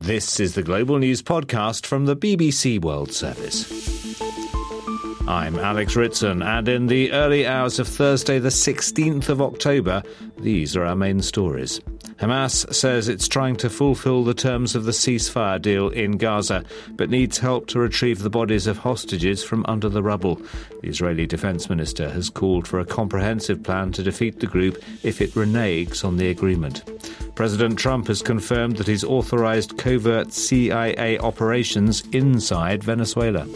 This is the Global News Podcast from the BBC World Service. I'm Alex Ritson, and in the early hours of Thursday the 16th of October, these are our main stories. Hamas says it's trying to fulfil the terms of the ceasefire deal in Gaza, but needs help to retrieve the bodies of hostages from under the rubble. The Israeli Defense Minister has called for a comprehensive plan to defeat the group if it reneges on the agreement. President Trump has confirmed that he's authorized covert CIA operations inside Venezuela.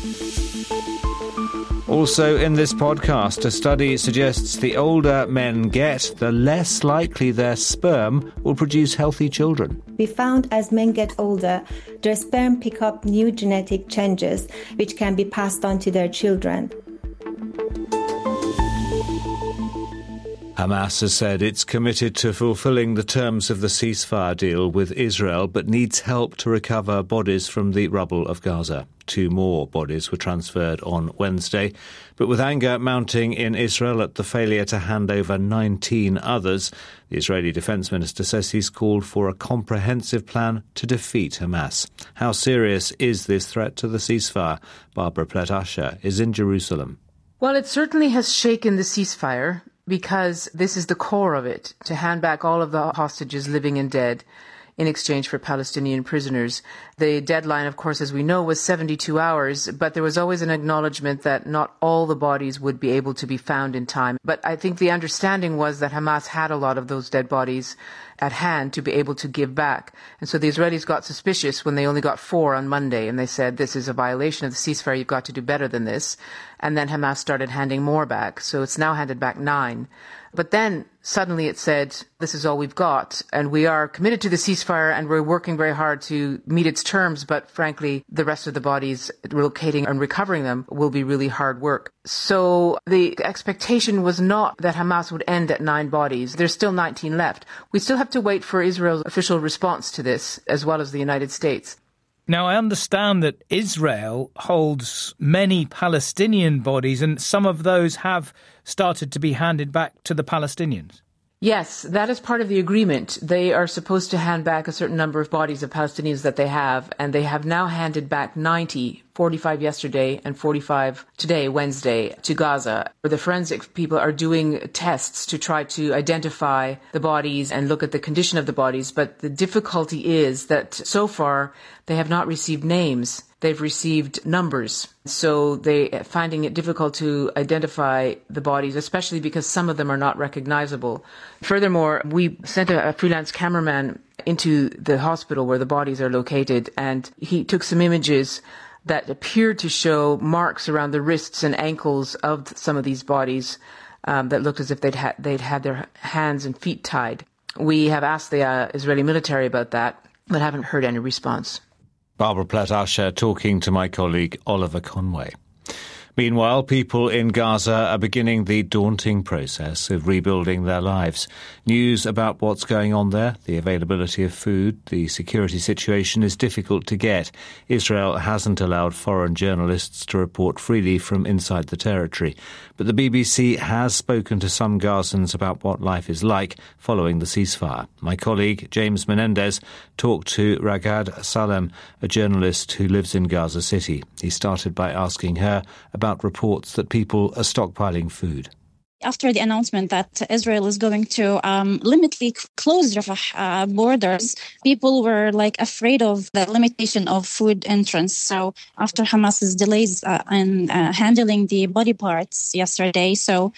Also in this podcast, a study suggests the older men get, the less likely their sperm will produce healthy children. We found as men get older, their sperm pick up new genetic changes which can be passed on to their children. Hamas has said it's committed to fulfilling the terms of the ceasefire deal with Israel, but needs help to recover bodies from the rubble of Gaza. 2 more bodies were transferred on Wednesday, but with anger mounting in Israel at the failure to hand over 19 others, the Israeli Defense Minister says he's called for a comprehensive plan to defeat Hamas. How serious is this threat to the ceasefire? Barbara Plett-Usher is in Jerusalem. Well, it certainly has shaken the ceasefire, because this is the core of it, to hand back all of the hostages, living and dead, in exchange for Palestinian prisoners. The deadline, of course, as we know, was 72 hours, but there was always an acknowledgement that not all the bodies would be able to be found in time. But I think the understanding was that Hamas had a lot of those dead bodies at hand to be able to give back. And so the Israelis got suspicious when they only got 4 on Monday, and they said, this is a violation of the ceasefire, you've got to do better than this. And then Hamas started handing more back. So it's now handed back 9. But then suddenly it said, this is all we've got, and we are committed to the ceasefire, and we're working very hard to meet its terms, but frankly, the rest of the bodies, relocating and recovering them, will be really hard work. So the expectation was not that Hamas would end at 9 bodies. There's still 19 left. We still have to wait for Israel's official response to this, as well as the United States. Now, I understand that Israel holds many Palestinian bodies, and some of those have started to be handed back to the Palestinians. Yes, that is part of the agreement. They are supposed to hand back a certain number of bodies of Palestinians that they have, and they have now handed back 90, 45 yesterday and 45 today, Wednesday, to Gaza. The forensic people are doing tests to try to identify the bodies and look at the condition of the bodies, but the difficulty is that so far they have not received names. They've received numbers. So they're finding it difficult to identify the bodies, especially because some of them are not recognizable. Furthermore, we sent a freelance cameraman into the hospital where the bodies are located, and he took some images that appeared to show marks around the wrists and ankles of some of these bodies that looked as if they'd had their hands and feet tied. We have asked the Israeli military about that, but haven't heard any response. Barbara Plett-Usher talking to my colleague Oliver Conway. Meanwhile, people in Gaza are beginning the daunting process of rebuilding their lives. News about what's going on there, the availability of food, the security situation is difficult to get. Israel hasn't allowed foreign journalists to report freely from inside the territory. But the BBC has spoken to some Gazans about what life is like following the ceasefire. My colleague James Menendez talked to Ragad Salem, a journalist who lives in Gaza City. He started by asking her about reports that people are stockpiling food. After the announcement that Israel is going to limitly close Rafah borders, people were afraid of the limitation of food entrance. So after Hamas's delays in handling the body parts yesterday,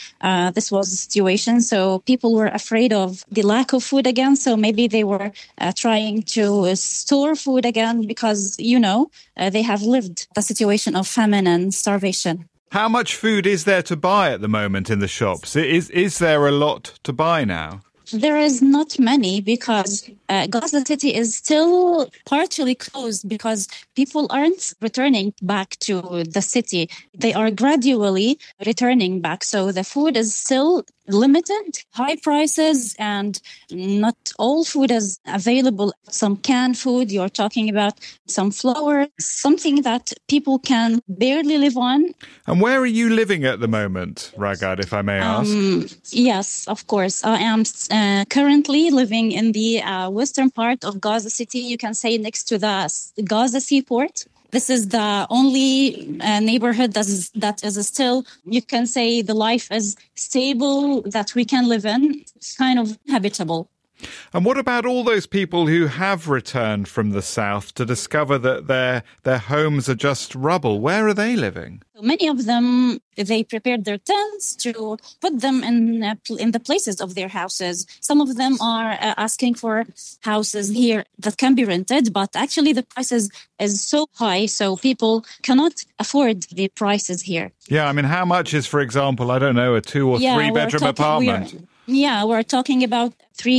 this was the situation. So people were afraid of the lack of food again. So maybe they were trying to store food again because, they have lived the situation of famine and starvation. How much food is there to buy at the moment in the shops? Is there a lot to buy now? There is not many because Gaza City is still partially closed because people aren't returning back to the city. They are gradually returning back. So the food is still limited, high prices, and not all food is available. Some canned food, you're talking about some flour, something that people can barely live on. And where are you living at the moment, Ragad, if I may ask? Yes, of course. I am currently living in the western part of Gaza City, you can say next to the Gaza seaport. This is the only neighborhood that is still, you can say, the life is stable, that we can live in. It's kind of habitable. And what about all those people who have returned from the south to discover that their homes are just rubble? Where are they living? Many of them, they prepared their tents to put them in the places of their houses. Some of them are asking for houses here that can be rented, but actually the prices is so high, so people cannot afford the prices here. Yeah, I mean, how much is, for example, I don't know, a 2 or 3 bedroom apartment? We're talking about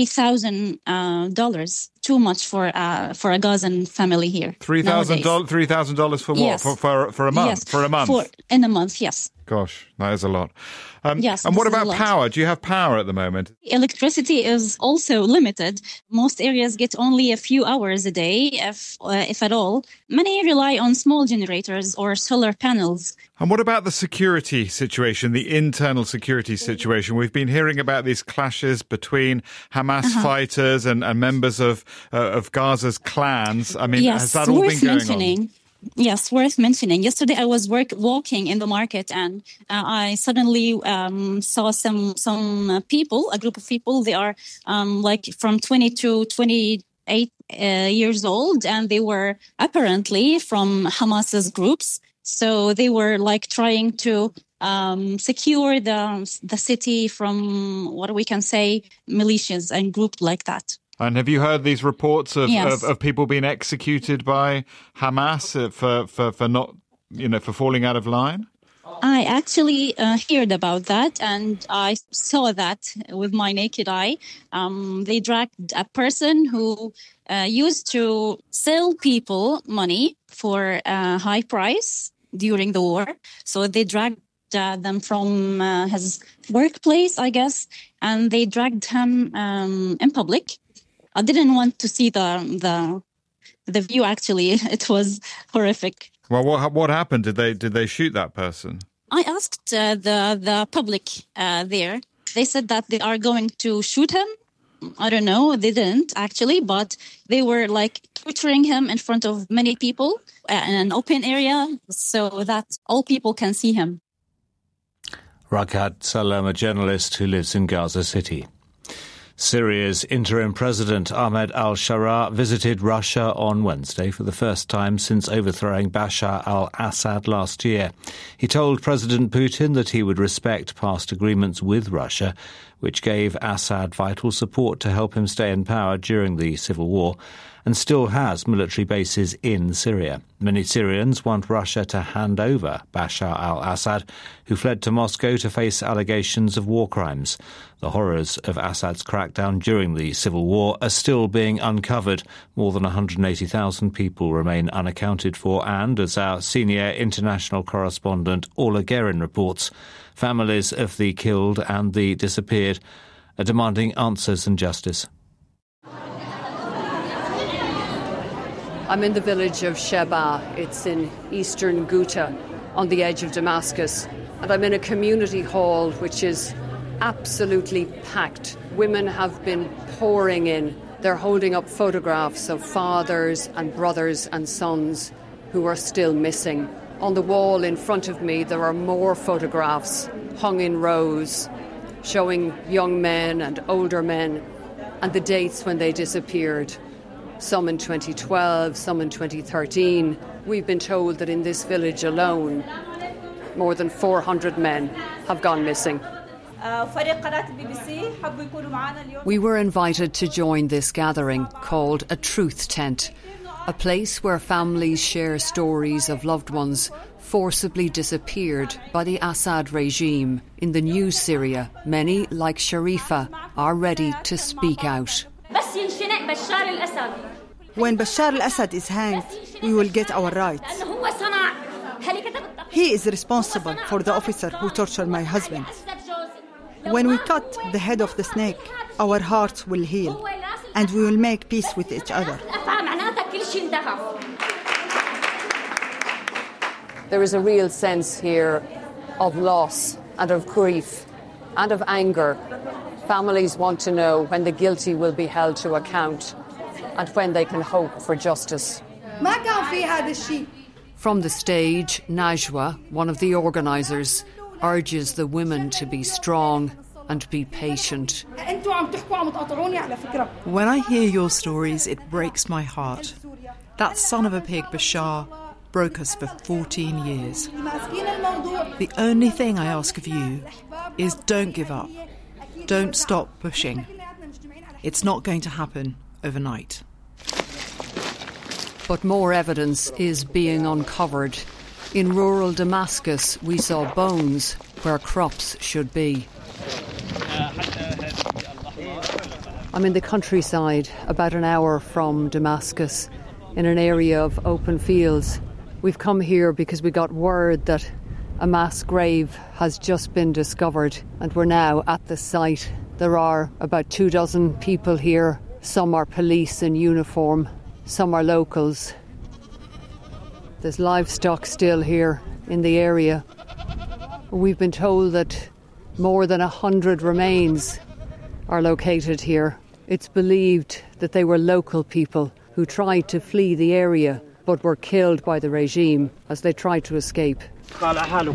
$3,000. Too much for a Gazan family here. $3,000 for what? Yes. For a month? Yes. For a month? In a month, yes. Gosh, that is a lot. Yes. And what about power? Do you have power at the moment? Electricity is also limited. Most areas get only a few hours a day, if at all. Many rely on small generators or solar panels. And what about the security situation, the internal security situation? We've been hearing about these clashes between Hamas fighters and members of Gaza's clans. I mean, has that all been going on? Yes, worth mentioning. Yesterday I was walking in the market and I suddenly saw some people, a group of people. They are like from 20 to 28 years old, and they were apparently from Hamas's groups. So they were like trying to secure the city from what we can say militias and groups like that. And have you heard these reports of people being executed by Hamas for not, for falling out of line? I actually heard about that, and I saw that with my naked eye. They dragged a person who used to sell people money for a high price during the war. So they dragged them from his workplace, I guess, and they dragged him in public. I didn't want to see the view. Actually, it was horrific. Well, what happened? Did they shoot that person? I asked the public there. They said that they are going to shoot him. I don't know. They didn't actually, but they were like torturing him in front of many people in an open area so that all people can see him. Rakat Salam, a journalist who lives in Gaza City. Syria's interim president Ahmed al-Sharaa visited Russia on Wednesday for the first time since overthrowing Bashar al-Assad last year. He told President Putin that he would respect past agreements with Russia, which gave Assad vital support to help him stay in power during the civil war, and still has military bases in Syria. Many Syrians want Russia to hand over Bashar al-Assad, who fled to Moscow to face allegations of war crimes. The horrors of Assad's crackdown during the civil war are still being uncovered. More than 180,000 people remain unaccounted for, and, as our senior international correspondent Orla Guerin reports, families of the killed and the disappeared are demanding answers and justice. I'm in the village of Sheba. It's in eastern Ghouta, on the edge of Damascus. And I'm in a community hall which is absolutely packed. Women have been pouring in. They're holding up photographs of fathers and brothers and sons who are still missing. On the wall in front of me, there are more photographs hung in rows showing young men and older men and the dates when they disappeared. Some in 2012, some in 2013. We've been told that in this village alone, more than 400 men have gone missing. We were invited to join this gathering called a Truth Tent, a place where families share stories of loved ones forcibly disappeared by the Assad regime. In the new Syria, many, like Sharifa, are ready to speak out. When Bashar al-Assad is hanged, we will get our rights. He is responsible for the officer who tortured my husband. When we cut the head of the snake, our hearts will heal, and we will make peace with each other. There is a real sense here of loss and of grief and of anger. Families want to know when the guilty will be held to account. and when they can hope for justice. From the stage, Najwa, one of the organisers, urges the women to be strong and be patient. When I hear your stories, it breaks my heart. That son of a pig, Bashar, broke us for 14 years. The only thing I ask of you is don't give up. Don't stop pushing. It's not going to happen overnight. But more evidence is being uncovered. In rural Damascus, we saw bones where crops should be. I'm in the countryside, about an hour from Damascus, in an area of open fields. We've come here because we got word that a mass grave has just been discovered, and we're now at the site. There are about 24 people here. Some are police in uniform, some are locals. There's livestock still here in the area. We've been told that more than 100 remains are located here. It's believed that they were local people who tried to flee the area but were killed by the regime as they tried to escape. On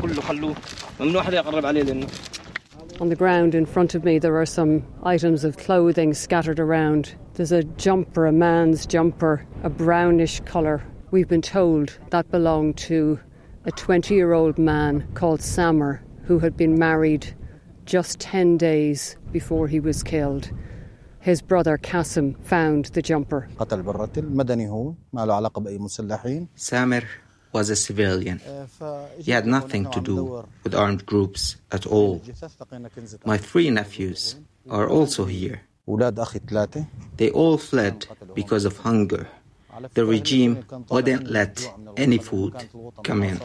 the ground in front of me there are some items of clothing scattered around. There's a jumper, a man's jumper, a brownish colour. We've been told that belonged to a 20-year-old man called Samar, who had been married just 10 days before he was killed. His brother Qasim found the jumper. Samar was a civilian. He had nothing to do with armed groups at all. My 3 nephews are also here. They all fled because of hunger. The regime wouldn't let any food come in.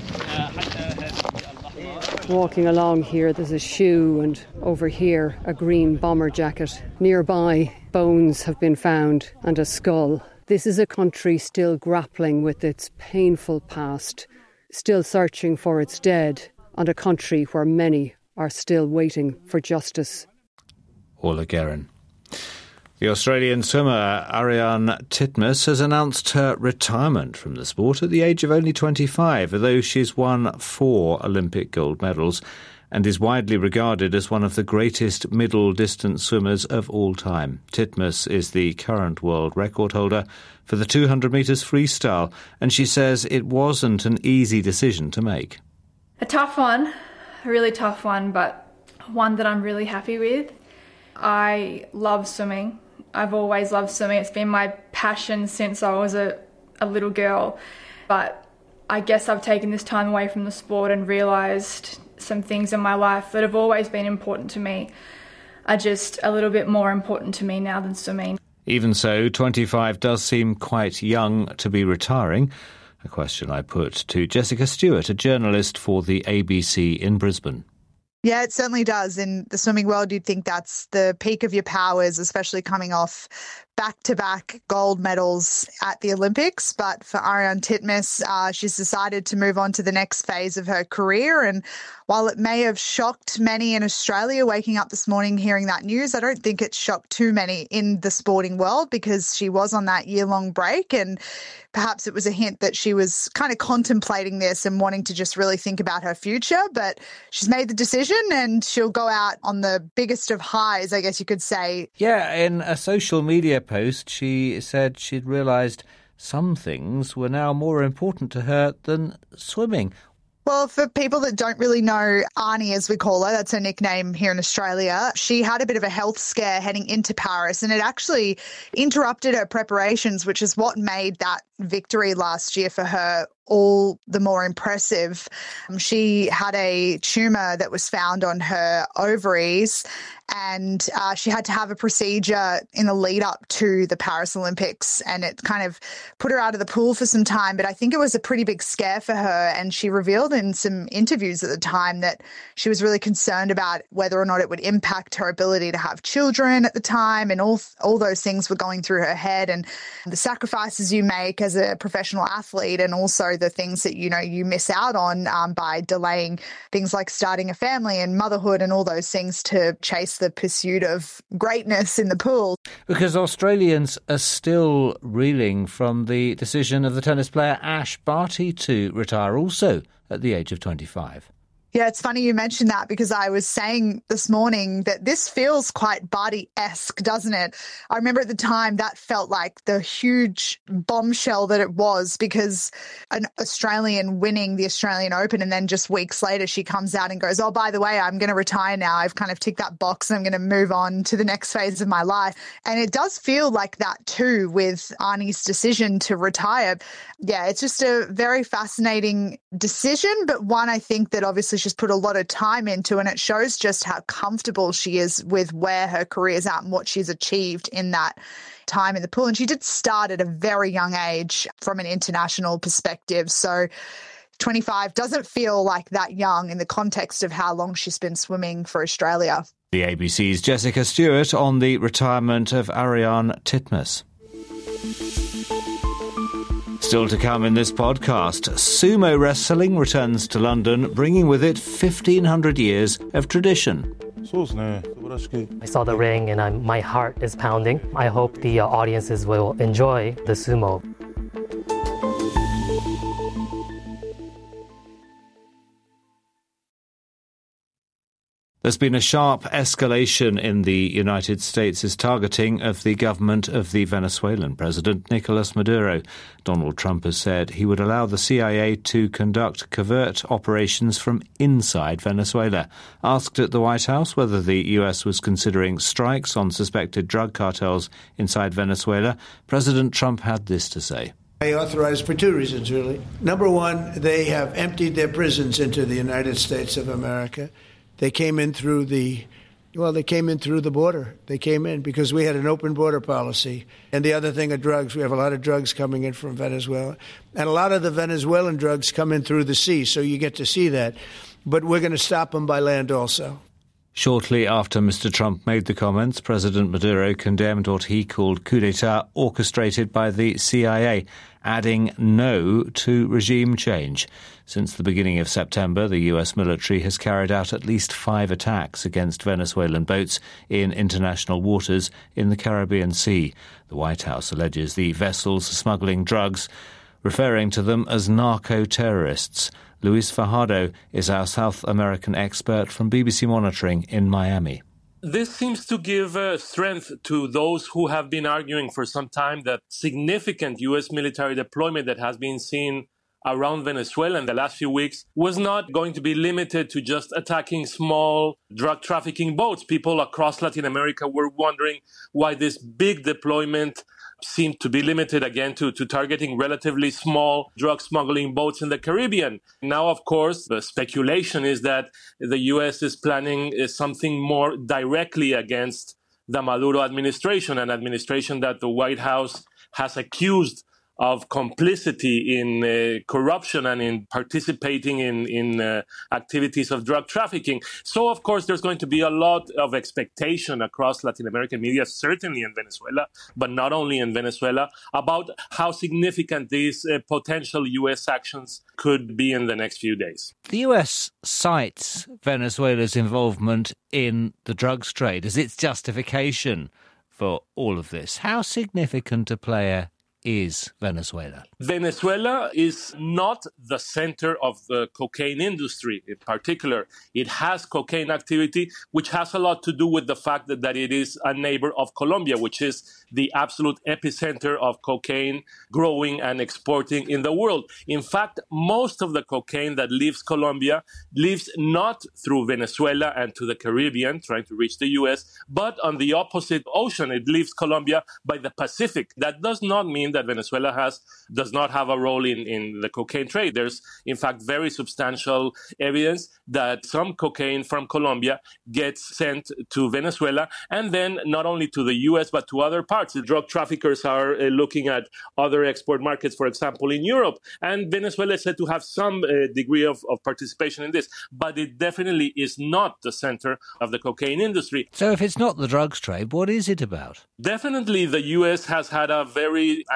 Walking along here, there's a shoe, and over here, a green bomber jacket. Nearby, bones have been found and a skull. This is a country still grappling with its painful past, still searching for its dead, and a country where many are still waiting for justice. Orla Guerin. The Australian swimmer Ariarne Titmus has announced her retirement from the sport at the age of only 25, although she's won 4 Olympic gold medals and is widely regarded as one of the greatest middle-distance swimmers of all time. Titmus is the current world record holder for the 200 metres freestyle, and she says it wasn't an easy decision to make. A tough one, a really tough one, but one that I'm really happy with. I love swimming. I've always loved swimming. It's been my passion since I was a little girl. But I guess I've taken this time away from the sport and realised some things in my life that have always been important to me are just a little bit more important to me now than swimming. Even so, 25 does seem quite young to be retiring. A question I put to Jessica Stewart, a journalist for the ABC in Brisbane. Yeah, it certainly does. In the swimming world, you'd think that's the peak of your powers, especially coming off back-to-back gold medals at the Olympics. But for Ariarne Titmus, she's decided to move on to the next phase of her career. And while it may have shocked many in Australia waking up this morning hearing that news, I don't think it shocked too many in the sporting world because she was on that year-long break, and perhaps it was a hint that she was kind of contemplating this and wanting to just really think about her future. But she's made the decision and she'll go out on the biggest of highs, I guess you could say. Yeah, in a social media post, she said she'd realised some things were now more important to her than swimming. Well, for people that don't really know Arnie, as we call her, that's her nickname here in Australia, she had a bit of a health scare heading into Paris, and it actually interrupted her preparations, which is what made that victory last year for her all the more impressive. She had a tumour that was found on her ovaries, and she had to have a procedure in the lead up to the Paris Olympics, and it kind of put her out of the pool for some time. But I think it was a pretty big scare for her, and she revealed in some interviews at the time that she was really concerned about whether or not it would impact her ability to have children at the time, and all those things were going through her head, and the sacrifices you make as a professional athlete, and also the things that, you miss out on by delaying things like starting a family and motherhood and all those things to chase the pursuit of greatness in the pool. Because Australians are still reeling from the decision of the tennis player Ash Barty to retire also at the age of 25. Yeah, it's funny you mentioned that, because I was saying this morning that this feels quite Barty-esque, doesn't it? I remember at the time that felt like the huge bombshell that it was, because an Australian winning the Australian Open, and then just weeks later she comes out and goes, oh, by the way, I'm going to retire now. I've kind of ticked that box and I'm going to move on to the next phase of my life. And it does feel like that too with Arnie's decision to retire. Yeah, it's just a very fascinating decision, but one I think that obviously she's put a lot of time into, and it shows just how comfortable she is with where her career is at and what she's achieved in that time in the pool. And she did start at a very young age from an international perspective. So 25 doesn't feel like that young in the context of how long she's been swimming for Australia. The ABC's Jessica Stewart on the retirement of Ariarne Titmus. Still to come in this podcast, sumo wrestling returns to London, bringing with it 1,500 years of tradition. I saw the ring and my heart is pounding. I hope the audiences will enjoy the sumo. There's been a sharp escalation in the United States' targeting of the government of the Venezuelan president, Nicolas Maduro. Donald Trump has said he would allow the CIA to conduct covert operations from inside Venezuela. Asked at the White House whether the US was considering strikes on suspected drug cartels inside Venezuela, President Trump had this to say. I authorized for two reasons, really. Number one, they have emptied their prisons into the United States of America. They came in through the border. They came in because we had an open border policy. And the other thing are drugs. We have a lot of drugs coming in from Venezuela. And a lot of the Venezuelan drugs come in through the sea, so you get to see that. But we're going to stop them by land also. Shortly after Mr. Trump made the comments, President Maduro condemned what he called coup d'etat orchestrated by the CIA, adding no to regime change. Since the beginning of September, the US military has carried out at least 5 attacks against Venezuelan boats in international waters in the Caribbean Sea. The White House alleges the vessels are smuggling drugs, referring to them as narco-terrorists. Luis Fajardo is our South American expert from BBC Monitoring in Miami. This seems to give strength to those who have been arguing for some time that significant U.S. military deployment that has been seen around Venezuela in the last few weeks was not going to be limited to just attacking small drug trafficking boats. People across Latin America were wondering why this big deployment seemed to be limited again to targeting relatively small drug smuggling boats in the Caribbean. Now, of course, the speculation is that the U.S. is planning something more directly against the Maduro administration, an administration that the White House has accused of complicity in corruption and in participating in activities of drug trafficking. So, of course, there's going to be a lot of expectation across Latin American media, certainly in Venezuela, but not only in Venezuela, about how significant these potential U.S. actions could be in the next few days. The U.S. cites Venezuela's involvement in the drugs trade as its justification for all of this. How significant a player is Venezuela? Venezuela is not the center of the cocaine industry in particular. It has cocaine activity, which has a lot to do with the fact that it is a neighbor of Colombia, which is the absolute epicenter of cocaine growing and exporting in the world. In fact, most of the cocaine that leaves Colombia leaves not through Venezuela and to the Caribbean, trying to reach the U.S., but on the opposite ocean. It leaves Colombia by the Pacific. That does not mean that Venezuela does not have a role in the cocaine trade. There's, in fact, very substantial evidence that some cocaine from Colombia gets sent to Venezuela, and then not only to the U.S., but to other parts. The drug traffickers are looking at other export markets, for example, in Europe. And Venezuela is said to have some degree of participation in this. But it definitely is not the center of the cocaine industry. So if it's not the drugs trade, what is it about? Definitely the U.S. has had a very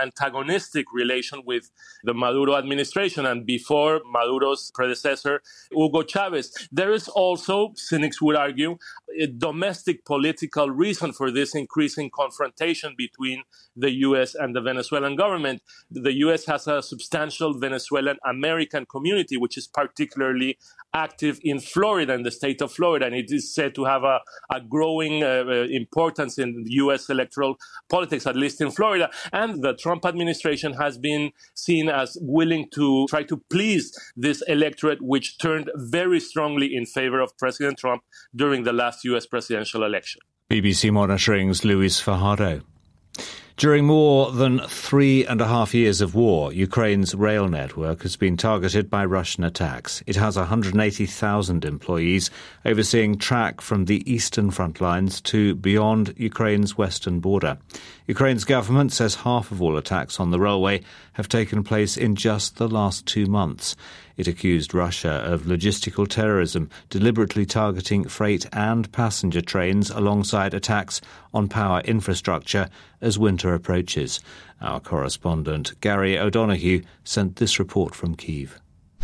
antagonistic relation with the Maduro administration and before Maduro's predecessor, Hugo Chavez. There is also, cynics would argue, a domestic political reason for this increasing confrontation between the U.S. and the Venezuelan government. The U.S. has a substantial Venezuelan American community, which is particularly active in Florida, in the state of Florida, and it is said to have a growing importance in U.S. electoral politics, at least in Florida. And the Trump administration has been seen as willing to try to please this electorate, which turned very strongly in favor of President Trump during the last U.S. presidential election. BBC Monitoring's Luis Fajardo. During more than 3.5 years of war, Ukraine's rail network has been targeted by Russian attacks. It has 180,000 employees overseeing track from the eastern front lines to beyond Ukraine's western border. Ukraine's government says half of all attacks on the railway have taken place in just the last 2 months. It accused Russia of logistical terrorism, deliberately targeting freight and passenger trains alongside attacks on power infrastructure as winter approaches. Our correspondent Gary O'Donoghue sent this report from Kyiv.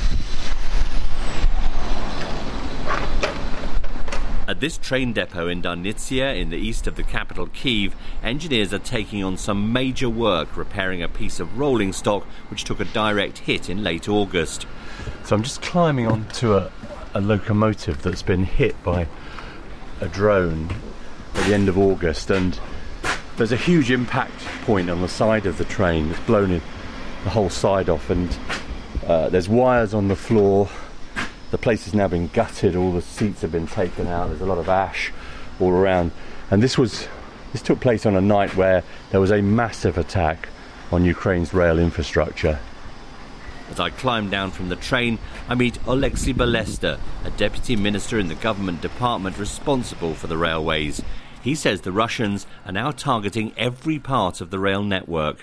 At this train depot in Darnitsia, in the east of the capital Kyiv, engineers are taking on some major work repairing a piece of rolling stock which took a direct hit in late August. So I'm just climbing onto a locomotive that's been hit by a drone at the end of August, and there's a huge impact point on the side of the train. It's blown the whole side off, and there's wires on the floor. The place has now been gutted, all the seats have been taken out, there's a lot of ash all around. And this took place on a night where there was a massive attack on Ukraine's rail infrastructure. As I climb down from the train, I meet Oleksiy Belester, a deputy minister in the government department responsible for the railways. He says the Russians are now targeting every part of the rail network.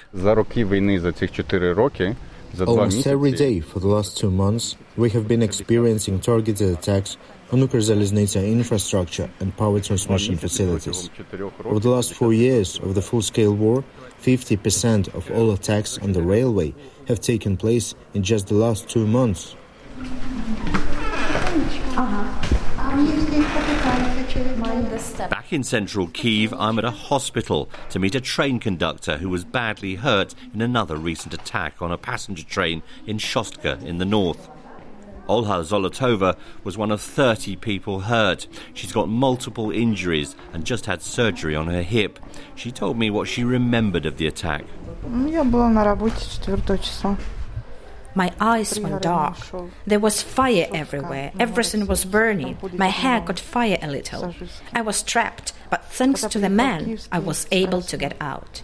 Almost every day for the last 2 months, we have been experiencing targeted attacks on Ukrzaliznytsia infrastructure and power transmission facilities. Over the last 4 years of the full-scale war, 50% of all attacks on the railway have taken place in just the last 2 months. Back in central Kyiv, I'm at a hospital to meet a train conductor who was badly hurt in another recent attack on a passenger train in Shostka in the north. Olha Zolotova was one of 30 people hurt. She's got multiple injuries and just had surgery on her hip. She told me what she remembered of the attack. My eyes went dark. There was fire everywhere. Everything was burning. My hair caught fire a little. I was trapped, but thanks to the man, I was able to get out.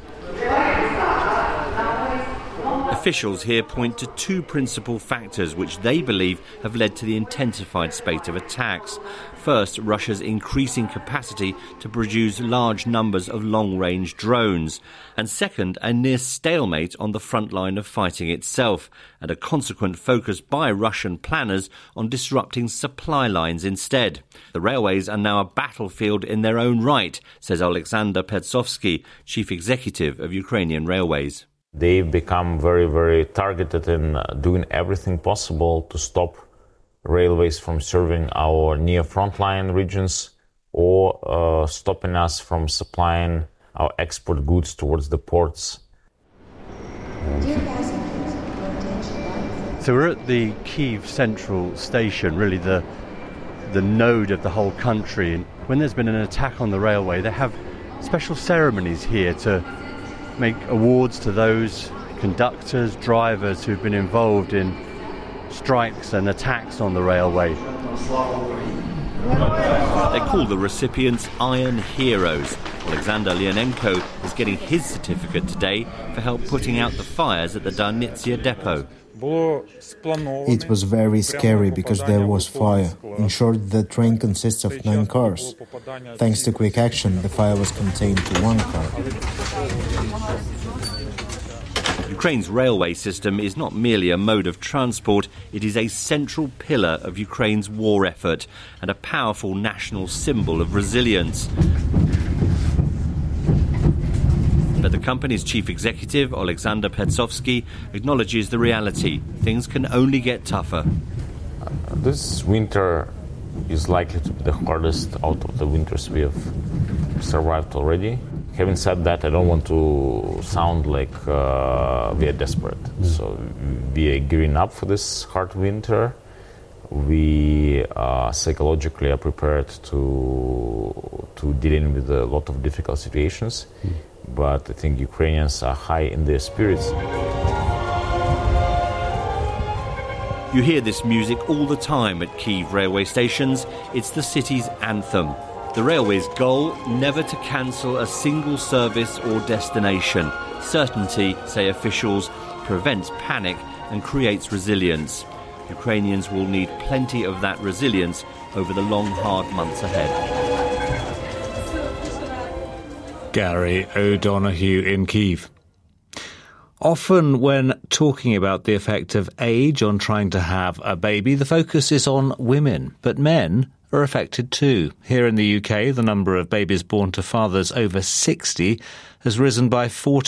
Officials here point to two principal factors which they believe have led to the intensified spate of attacks. First, Russia's increasing capacity to produce large numbers of long-range drones. And second, a near stalemate on the front line of fighting itself, and a consequent focus by Russian planners on disrupting supply lines instead. The railways are now a battlefield in their own right, says Alexander Pertsovsky, chief executive of Ukrainian Railways. They've become very, very targeted in doing everything possible to stop railways from serving our near frontline regions or stopping us from supplying our export goods towards the ports. So we're at the Kyiv Central Station, really the node of the whole country. And when there's been an attack on the railway, they have special ceremonies here to make awards to those conductors, drivers who've been involved in strikes and attacks on the railway. They call the recipients Iron Heroes. Alexander Leonenko is getting his certificate today for help putting out the fires at the Darnitsia depot. It was very scary because there was fire. In short, the train consists of 9 cars. Thanks to quick action, the fire was contained to 1 car. Ukraine's railway system is not merely a mode of transport, it is a central pillar of Ukraine's war effort and a powerful national symbol of resilience. But the company's chief executive, Alexander Petsovsky, acknowledges the reality. Things can only get tougher. This winter is likely to be the hardest out of the winters we have survived already. Having said that, I don't want to sound like we are desperate. So we are gearing up for this hard winter. We psychologically are prepared to dealing with a lot of difficult situations. But I think Ukrainians are high in their spirits. You hear this music all the time at Kyiv railway stations. It's the city's anthem. The railway's goal, never to cancel a single service or destination. Certainty, say officials, prevents panic and creates resilience. Ukrainians will need plenty of that resilience over the long, hard months ahead. Gary O'Donoghue in Kyiv. Often when talking about the effect of age on trying to have a baby, the focus is on women, but men are affected too. Here in the UK, the number of babies born to fathers over 60 has risen by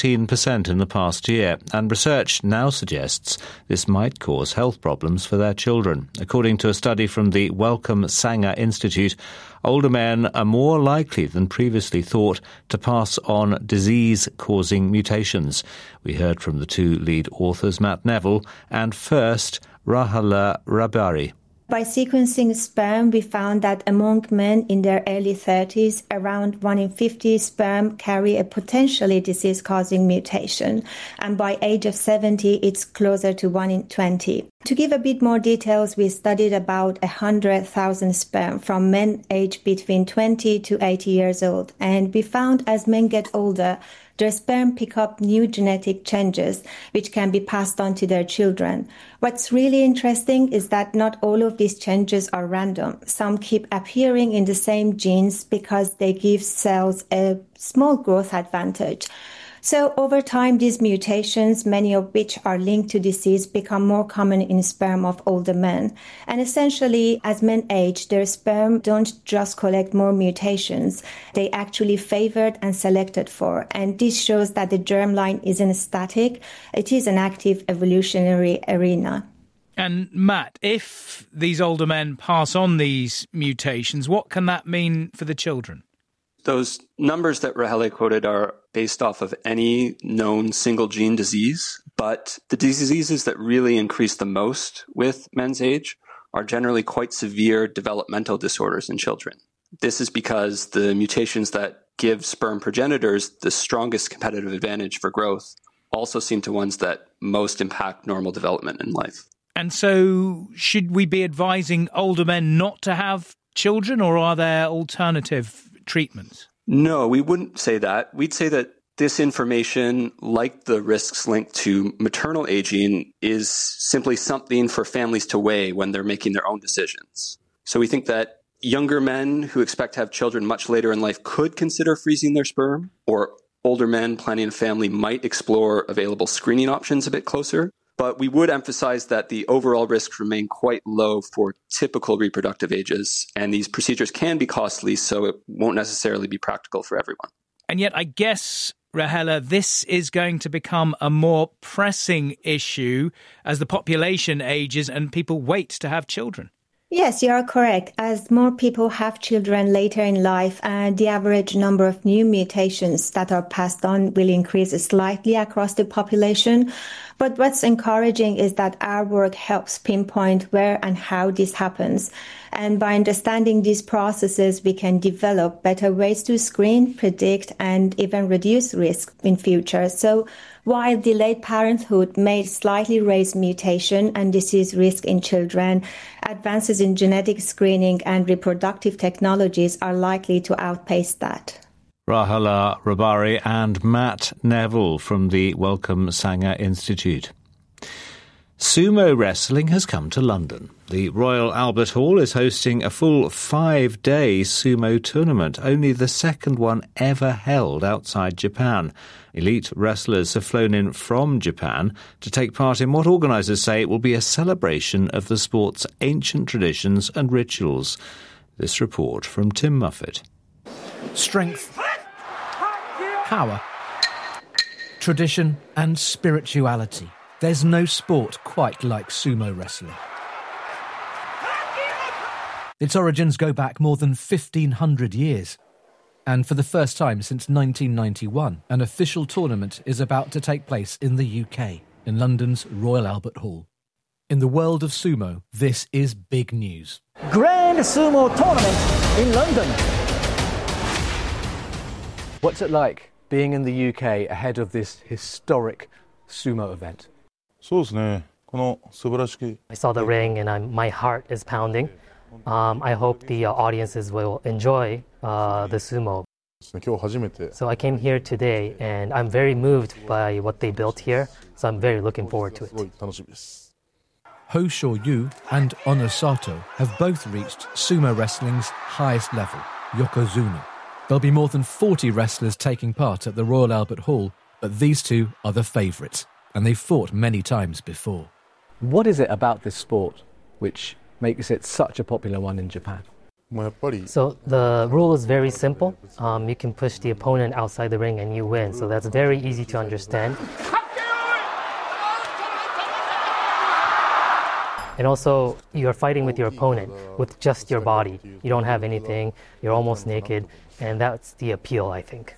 14% in the past year, and research now suggests this might cause health problems for their children. According to a study from the Wellcome Sanger Institute, older men are more likely than previously thought to pass on disease-causing mutations. We heard from the two lead authors, Matt Neville and first Rahala Rabari. By sequencing sperm, we found that among men in their early 30s, around 1 in 50 sperm carry a potentially disease-causing mutation. And by age of 70, it's closer to 1 in 20. To give a bit more details, we studied about 100,000 sperm from men aged between 20 to 80 years old. And we found as men get older, their sperm pick up new genetic changes which can be passed on to their children. What's really interesting is that not all of these changes are random. Some keep appearing in the same genes because they give cells a small growth advantage. So over time, these mutations, many of which are linked to disease, become more common in sperm of older men. And essentially, as men age, their sperm don't just collect more mutations. They actually favored and selected for. And this shows that the germline isn't static. It is an active evolutionary arena. And Matt, if these older men pass on these mutations, what can that mean for the children? Those numbers that Rahele quoted are based off of any known single gene disease, but the diseases that really increase the most with men's age are generally quite severe developmental disorders in children. This is because the mutations that give sperm progenitors the strongest competitive advantage for growth also seem to ones that most impact normal development in life. And so should we be advising older men not to have children, or are there alternative treatments? No, we wouldn't say that. We'd say that this information, like the risks linked to maternal aging, is simply something for families to weigh when they're making their own decisions. So we think that younger men who expect to have children much later in life could consider freezing their sperm, or older men planning a family might explore available screening options a bit closer. But we would emphasize that the overall risks remain quite low for typical reproductive ages, and these procedures can be costly, so it won't necessarily be practical for everyone. And yet, I guess, Rahela, this is going to become a more pressing issue as the population ages and people wait to have children. Yes, you are correct. As more people have children later in life, the average number of new mutations that are passed on will increase slightly across the population. But what's encouraging is that our work helps pinpoint where and how this happens. And by understanding these processes, we can develop better ways to screen, predict, and even reduce risk in future. So while delayed parenthood may slightly raise mutation and disease risk in children, advances in genetic screening and reproductive technologies are likely to outpace that. Rahala Rabari and Matt Neville from the Wellcome Sanger Institute. Sumo wrestling has come to London. The Royal Albert Hall is hosting a full 5-day sumo tournament, only the second one ever held outside Japan. Elite wrestlers have flown in from Japan to take part in what organisers say will be a celebration of the sport's ancient traditions and rituals. This report from Tim Muffet. Strength, power, tradition and spirituality. There's no sport quite like sumo wrestling. Its origins go back more than 1,500 years. And for the first time since 1991, an official tournament is about to take place in the UK, in London's Royal Albert Hall. In the world of sumo, this is big news. Grand Sumo Tournament in London. What's it like being in the UK ahead of this historic sumo event? I saw the ring and my heart is pounding. I hope the audiences will enjoy the sumo. So I came here today and I'm very moved by what they built here, so I'm very looking forward to it. Ho Shoryu and Onosato have both reached sumo wrestling's highest level, Yokozuna. There'll be more than 40 wrestlers taking part at the Royal Albert Hall, but these two are the favourites, and they've fought many times before. What is it about this sport which makes it such a popular one in Japan? So the rule is very simple. You can push the opponent outside the ring and you win, so that's very easy to understand. And also, you're fighting with your opponent with just your body. You don't have anything, you're almost naked, and that's the appeal, I think.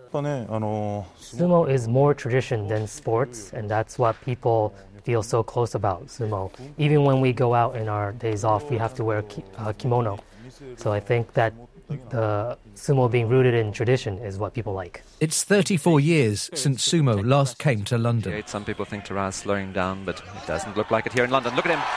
Sumo is more tradition than sports, and that's what people feel so close about sumo. Even when we go out in our days off, we have to wear a kimono. So I think that the sumo being rooted in tradition is what people like. It's 34 years since sumo last came to London. Some people think Taraz slowing down, but it doesn't look like it here in London. Look at him!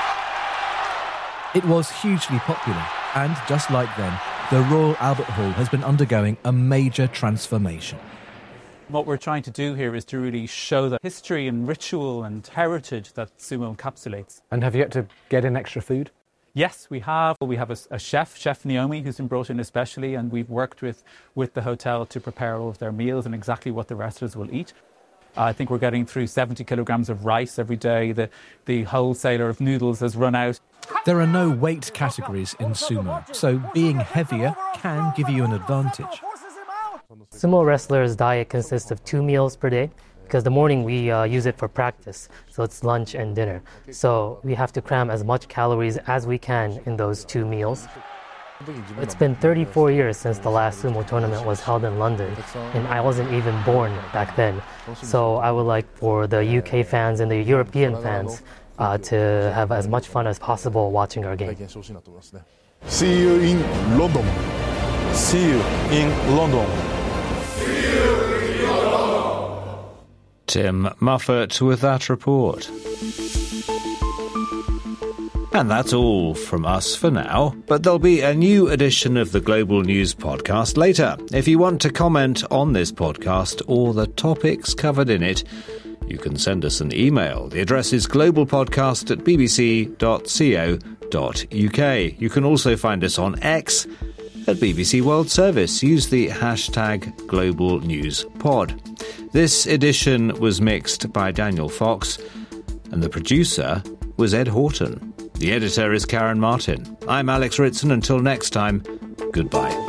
It was hugely popular, and just like then, the Royal Albert Hall has been undergoing a major transformation. What we're trying to do here is to really show the history and ritual and heritage that sumo encapsulates. And have you had to get in extra food? Yes, we have. We have a chef, Chef Naomi, who's been brought in especially, and we've worked with the hotel to prepare all of their meals and exactly what the wrestlers will eat. I think we're getting through 70 kilograms of rice every day. The wholesaler of noodles has run out. There are no weight categories in sumo, so being heavier can give you an advantage. Sumo wrestlers' diet consists of 2 meals per day, because the morning we use it for practice, so it's lunch and dinner. So we have to cram as much calories as we can in those 2 meals. It's been 34 years since the last sumo tournament was held in London, and I wasn't even born back then. So I would like for the UK fans and the European fans to have as much fun as possible watching our game. See you in London. See you in London. Tim Muffet with that report. And that's all from us for now, but there'll be a new edition of the Global News podcast later. If you want to comment on this podcast or the topics covered in it, you can send us an email. The address is globalpodcast@bbc.co.uk. You can also find us on X at BBC World Service. Use the hashtag Global News Pod. This edition was mixed by Daniel Fox, and the producer was Ed Horton. The editor is Karen Martin. I'm Alex Ritson. Until next time, goodbye.